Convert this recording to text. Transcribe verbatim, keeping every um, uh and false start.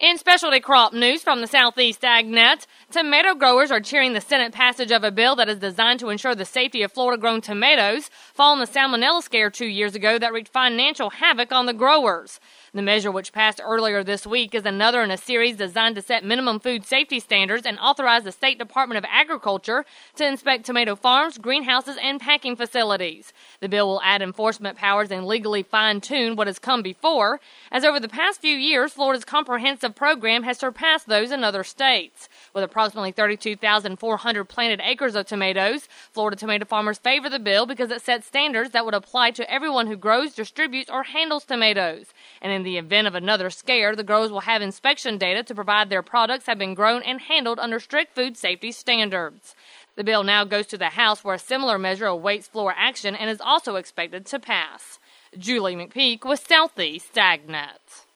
In specialty crop news from the Southeast AgNet, tomato growers are cheering the Senate passage of a bill that is designed to ensure the safety of Florida-grown tomatoes following the salmonella scare two years ago that wreaked financial havoc on the growers. The measure, which passed earlier this week, is another in a series designed to set minimum food safety standards and authorize the State Department of Agriculture to inspect tomato farms, greenhouses, and packing facilities. The bill will add enforcement powers and legally fine-tune what has come before, as over the past few years, Florida's comprehensive program has surpassed those in other states. With approximately thirty-two thousand four hundred planted acres of tomatoes, Florida tomato farmers favor the bill because it sets standards that would apply to everyone who grows, distributes, or handles tomatoes. And in the event of another scare, the growers will have inspection data to provide their products have been grown and handled under strict food safety standards. The bill now goes to the House, where a similar measure awaits floor action and is also expected to pass. Julie McPeak with Southeast AgNet.